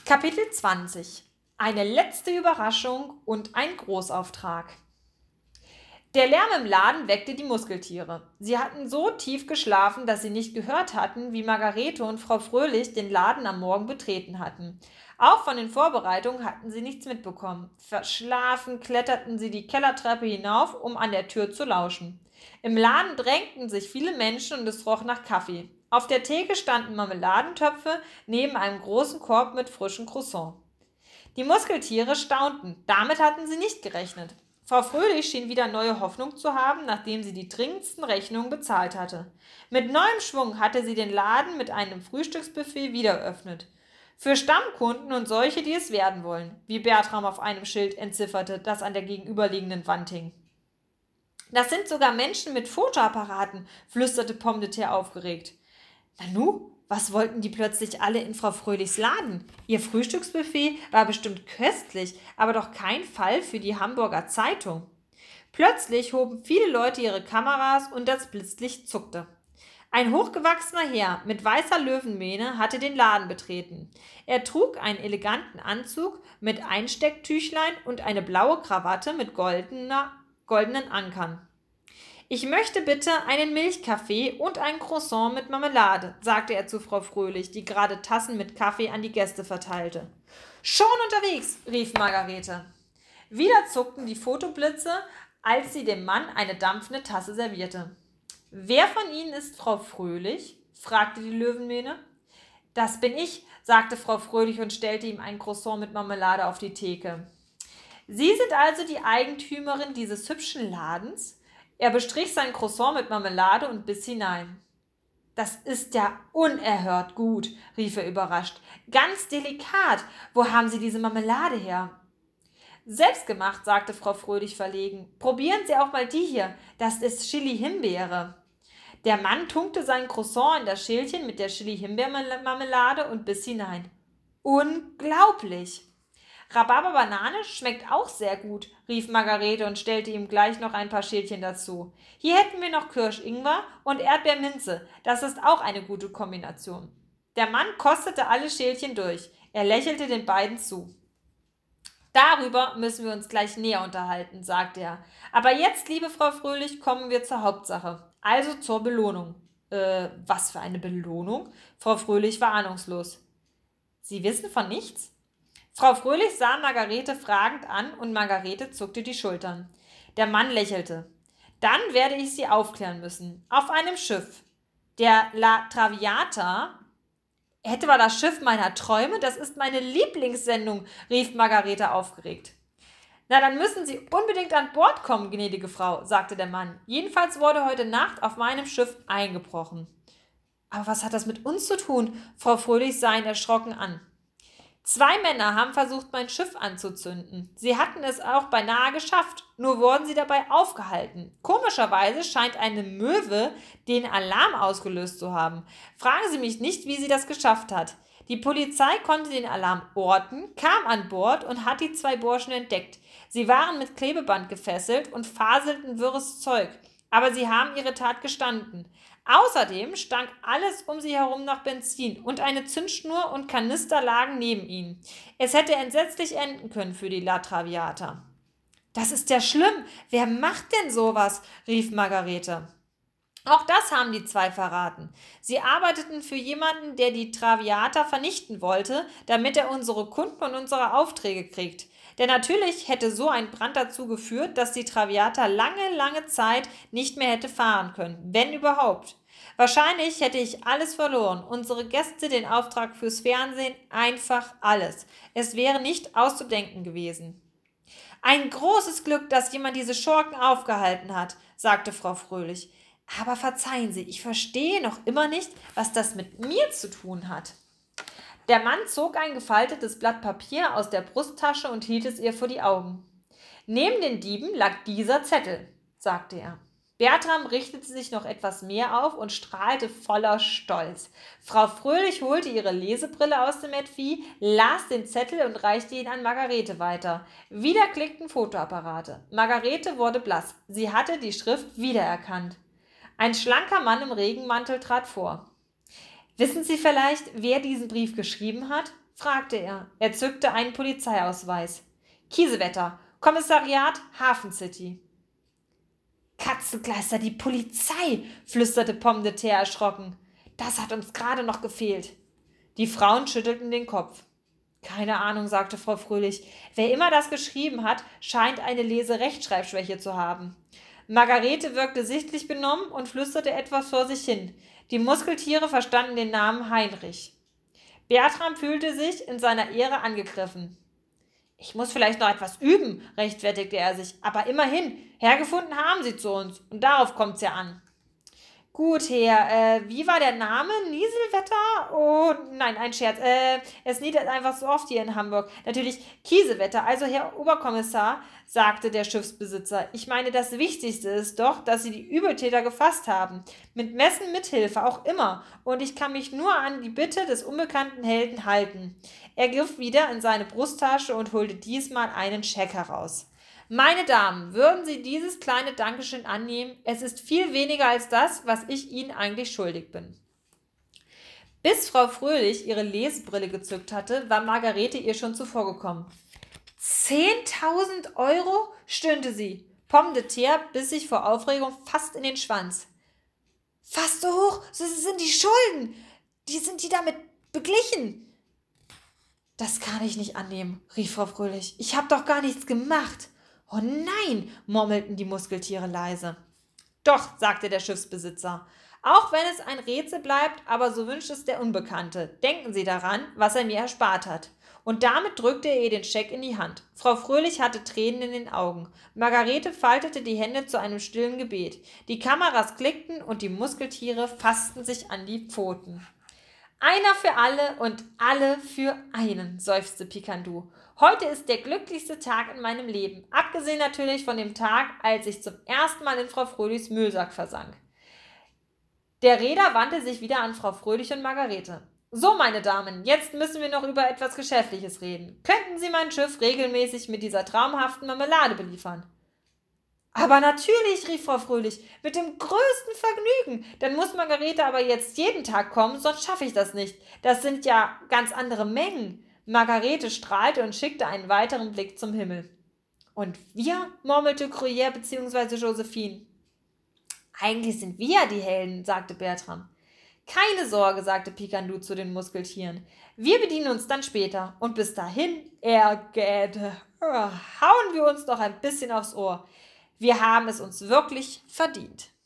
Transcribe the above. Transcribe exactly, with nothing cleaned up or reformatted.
Kapitel zwanzig. Eine letzte Überraschung und ein Großauftrag. Der Lärm im Laden weckte die Muskeltiere. Sie hatten so tief geschlafen, dass sie nicht gehört hatten, wie Margarete und Frau Fröhlich den Laden am Morgen betreten hatten. Auch von den Vorbereitungen hatten sie nichts mitbekommen. Verschlafen kletterten sie die Kellertreppe hinauf, um an der Tür zu lauschen. Im Laden drängten sich viele Menschen und es roch nach Kaffee. Auf der Theke standen Marmeladentöpfe neben einem großen Korb mit frischen Croissants. Die Muskeltiere staunten, damit hatten sie nicht gerechnet. Frau Fröhlich schien wieder neue Hoffnung zu haben, nachdem sie die dringendsten Rechnungen bezahlt hatte. Mit neuem Schwung hatte sie den Laden mit einem Frühstücksbuffet wieder eröffnet. Für Stammkunden und solche, die es werden wollen, wie Bertram auf einem Schild entzifferte, das an der gegenüberliegenden Wand hing. Das sind sogar Menschen mit Fotoapparaten, flüsterte Pomme de Terre aufgeregt. Nanu, was wollten die plötzlich alle in Frau Fröhlichs Laden? Ihr Frühstücksbuffet war bestimmt köstlich, aber doch kein Fall für die Hamburger Zeitung. Plötzlich hoben viele Leute ihre Kameras und das Blitzlicht zuckte. Ein hochgewachsener Herr mit weißer Löwenmähne hatte den Laden betreten. Er trug einen eleganten Anzug mit Einstecktüchlein und eine blaue Krawatte mit goldener, goldenen Ankern. »Ich möchte bitte einen Milchkaffee und ein Croissant mit Marmelade«, sagte er zu Frau Fröhlich, die gerade Tassen mit Kaffee an die Gäste verteilte. »Schon unterwegs«, rief Margarete. Wieder zuckten die Fotoblitze, als sie dem Mann eine dampfende Tasse servierte. »Wer von Ihnen ist Frau Fröhlich?« fragte die Löwenmähne. »Das bin ich«, sagte Frau Fröhlich und stellte ihm ein Croissant mit Marmelade auf die Theke. »Sie sind also die Eigentümerin dieses hübschen Ladens?« Er bestrich sein Croissant mit Marmelade und biss hinein. »Das ist ja unerhört gut«, rief er überrascht. »Ganz delikat. Wo haben Sie diese Marmelade her?« »Selbstgemacht«, sagte Frau Fröhlich verlegen. »Probieren Sie auch mal die hier. Das ist Chili-Himbeere.« Der Mann tunkte sein Croissant in das Schälchen mit der Chili-Himbeermarmelade und biss hinein. »Unglaublich!« »Rhabarber-Banane schmeckt auch sehr gut«, rief Margarete und stellte ihm gleich noch ein paar Schälchen dazu. »Hier hätten wir noch Kirsch-Ingwer und Erdbeerminze. Das ist auch eine gute Kombination.« Der Mann kostete alle Schälchen durch. Er lächelte den beiden zu. »Darüber müssen wir uns gleich näher unterhalten«, sagte er. »Aber jetzt, liebe Frau Fröhlich, kommen wir zur Hauptsache, also zur Belohnung.« »Äh, was für eine Belohnung?« Frau Fröhlich war ahnungslos. »Sie wissen von nichts?« Frau Fröhlich sah Margarete fragend an und Margarete zuckte die Schultern. Der Mann lächelte. »Dann werde ich Sie aufklären müssen. Auf einem Schiff. Der La Traviata.« »Etwa das Schiff meiner Träume? Das ist meine Lieblingssendung«, rief Margarete aufgeregt. »Na, dann müssen Sie unbedingt an Bord kommen, gnädige Frau«, sagte der Mann. »Jedenfalls wurde heute Nacht auf meinem Schiff eingebrochen.« »Aber was hat das mit uns zu tun?« Frau Fröhlich sah ihn erschrocken an. »Zwei Männer haben versucht, mein Schiff anzuzünden. Sie hatten es auch beinahe geschafft, nur wurden sie dabei aufgehalten. Komischerweise scheint eine Möwe den Alarm ausgelöst zu haben. Fragen Sie mich nicht, wie sie das geschafft hat. Die Polizei konnte den Alarm orten, kam an Bord und hat die zwei Burschen entdeckt. Sie waren mit Klebeband gefesselt und faselten wirres Zeug, aber sie haben ihre Tat gestanden. Außerdem stank alles um sie herum nach Benzin und eine Zündschnur und Kanister lagen neben ihnen. Es hätte entsetzlich enden können für die La Traviata.« »Das ist ja schlimm. Wer macht denn sowas?«, rief Margarete. Auch das haben die zwei verraten. Sie arbeiteten für jemanden, der die Traviata vernichten wollte, damit er unsere Kunden und unsere Aufträge kriegt. Denn natürlich hätte so ein Brand dazu geführt, dass die Traviata lange, lange Zeit nicht mehr hätte fahren können, wenn überhaupt. Wahrscheinlich hätte ich alles verloren, unsere Gäste, den Auftrag fürs Fernsehen, einfach alles. Es wäre nicht auszudenken gewesen. »Ein großes Glück, dass jemand diese Schurken aufgehalten hat«, sagte Frau Fröhlich. »Aber verzeihen Sie, ich verstehe noch immer nicht, was das mit mir zu tun hat.« Der Mann zog ein gefaltetes Blatt Papier aus der Brusttasche und hielt es ihr vor die Augen. »Neben den Dieben lag dieser Zettel«, sagte er. Bertram richtete sich noch etwas mehr auf und strahlte voller Stolz. Frau Fröhlich holte ihre Lesebrille aus dem Etui, las den Zettel und reichte ihn an Margarete weiter. Wieder klickten Fotoapparate. Margarete wurde blass. Sie hatte die Schrift wiedererkannt. Ein schlanker Mann im Regenmantel trat vor. »Wissen Sie vielleicht, wer diesen Brief geschrieben hat?« fragte er. Er zückte einen Polizeiausweis. Kiesewetter, Kommissariat Hafen City. Katzenkleister, die Polizei, flüsterte Pomme de Terre erschrocken. Das hat uns gerade noch gefehlt. Die Frauen schüttelten den Kopf. Keine Ahnung, sagte Frau Fröhlich. Wer immer das geschrieben hat, scheint eine Leserechtschreibschwäche zu haben. Margarete wirkte sichtlich benommen und flüsterte etwas vor sich hin. Die Muskeltiere verstanden den Namen Heinrich. Bertram fühlte sich in seiner Ehre angegriffen. Ich muss vielleicht noch etwas üben, rechtfertigte er sich. Aber immerhin, hergefunden haben sie zu uns. Und darauf kommt's ja an. Gut, Herr, äh, wie war der Name? Nieselwetter? Oh, nein, ein Scherz. Äh, es niedert einfach so oft hier in Hamburg. Natürlich Kiesewetter. Also, Herr Oberkommissar, sagte der Schiffsbesitzer, ich meine, das Wichtigste ist doch, dass Sie die Übeltäter gefasst haben. Mit Messen, Mithilfe, auch immer. Und ich kann mich nur an die Bitte des unbekannten Helden halten. Er griff wieder in seine Brusttasche und holte diesmal einen Scheck heraus. Meine Damen, würden Sie dieses kleine Dankeschön annehmen? Es ist viel weniger als das, was ich Ihnen eigentlich schuldig bin. Bis Frau Fröhlich ihre Lesebrille gezückt hatte, war Margarete ihr schon zuvorgekommen. Zehntausend Euro? Stöhnte sie. Pomme de Terre biss sich vor Aufregung fast in den Schwanz. Fast so hoch, so sind die Schulden. Die sind die damit beglichen. Das kann ich nicht annehmen, rief Frau Fröhlich. Ich habe doch gar nichts gemacht. Oh nein, murmelten die Muskeltiere leise. Doch, sagte der Schiffsbesitzer, auch wenn es ein Rätsel bleibt, aber so wünscht es der Unbekannte. Denken Sie daran, was er mir erspart hat. Und damit drückte er ihr den Scheck in die Hand. Frau Fröhlich hatte Tränen in den Augen. Margarete faltete die Hände zu einem stillen Gebet. Die Kameras klickten und die Muskeltiere fassten sich an die Pfoten. Einer für alle und alle für einen, seufzte Pikandou. Heute ist der glücklichste Tag in meinem Leben, abgesehen natürlich von dem Tag, als ich zum ersten Mal in Frau Fröhlichs Müllsack versank. Der Reeder wandte sich wieder an Frau Fröhlich und Margarete. So, meine Damen, jetzt müssen wir noch über etwas Geschäftliches reden. Könnten Sie mein Schiff regelmäßig mit dieser traumhaften Marmelade beliefern? Aber natürlich, rief Frau Fröhlich, mit dem größten Vergnügen. Dann muss Margarete aber jetzt jeden Tag kommen, sonst schaffe ich das nicht. Das sind ja ganz andere Mengen. Margarete strahlte und schickte einen weiteren Blick zum Himmel. Und wir, murmelte Gruyère bzw. Josephine. Eigentlich sind wir die Helden, sagte Bertram. Keine Sorge, sagte Pikandou zu den Muskeltieren. Wir bedienen uns dann später. Und bis dahin, Ergäde, hauen wir uns doch ein bisschen aufs Ohr. Wir haben es uns wirklich verdient.